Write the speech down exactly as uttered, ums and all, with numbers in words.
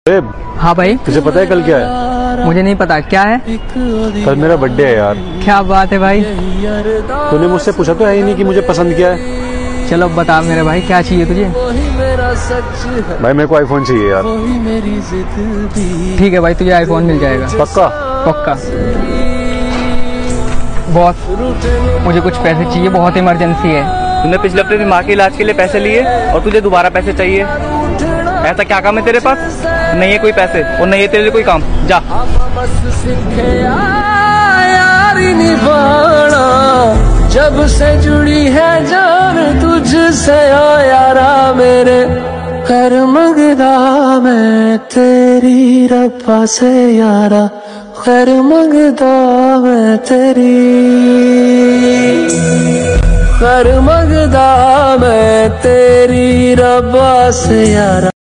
हाँ भाई, तुझे पता है कल क्या है? मुझे नहीं पता। क्या है? कल मेरा बर्थडे है यार। क्या बात है भाई। तूने मुझसे पूछा तो है ही नहीं कि मुझे पसंद क्या है। चलो बता मेरे भाई, क्या चाहिए तुझे? भाई मेरे को आईफोन चाहिए यार। ठीक है भाई, तुझे आईफोन मिल जाएगा। पक्का? पक्का। बॉस, मुझे कुछ पैसे चाहिए, बहुत इमरजेंसी है। तूने पिछले हफ्ते माँ के इलाज के लिए पैसे लिए और तुझे दोबारा पैसे चाहिए? ऐसा क्या काम है तेरे पास? नहीं है कोई पैसे और नहीं है तेरे लिए कोई काम। जा। यारी निभाना जब से जुड़ी है जान तुझसे ओ यारा मेरे, कर मंगदा मैं तेरी रब्बा से यारा, कर मंगदा मैं तेरी, कर मंगदा मैं तेरी रब्बा से यारा।